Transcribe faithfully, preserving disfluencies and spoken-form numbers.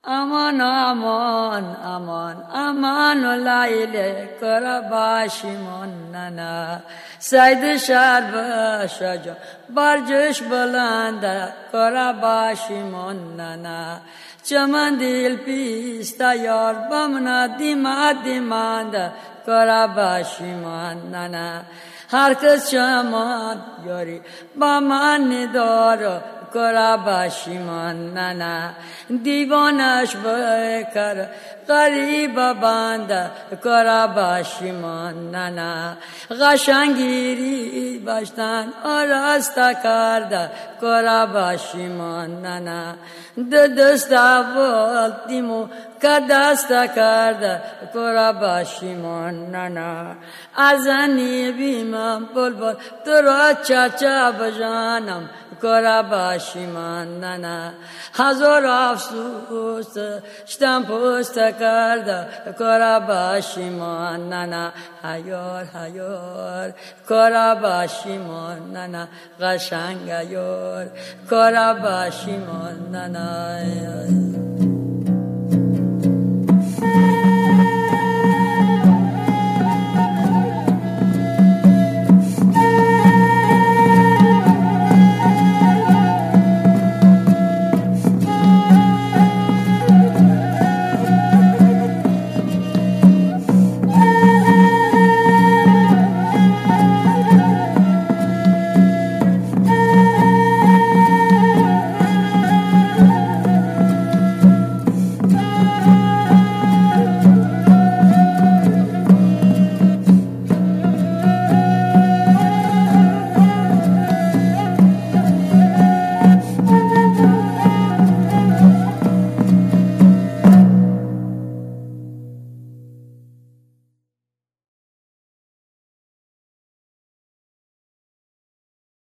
امان امان امان امان و لایل کرا باشیمان ننا سید شهر باشجا برجش بلند کرا باشیمان ننا چمن دل پیستا یار بمنا دیما دیماند کرا باشیمان ننا هر کس چمان یاری با من دار کرا باشیمان ننا دیوانش بکر غریب بند کرا باشیمان ننا غشنگیری باشتن آراستا کرده کرا باشیمان ننا دستا ولدیمو که دستا کرده کرا باشیمان ننا ازنی بیمم بلبل تو را چاچا بجانم کرا باشیمان ننا هزار افسوس شتم پست کرده کرا باشیمان ننا هیار هیار کرا باشیمان ننا قشنگ یار کرا باشیمان ننا